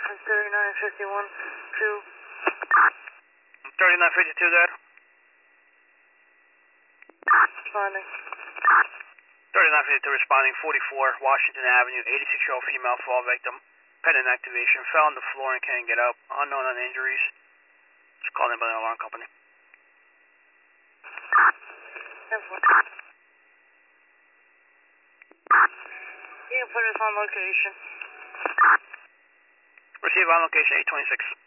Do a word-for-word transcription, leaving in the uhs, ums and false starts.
thirty-nine fifty-one, two. thirty-nine fifty-two there. Responding. thirty-nine fifty-two responding, forty-four Washington Avenue, eighty-six-year-old female fall victim. Pendant activation, fell on the floor and can't get up. Unknown on injuries. Just called in by the alarm company. You can put us on location. Receive on location eight twenty-six.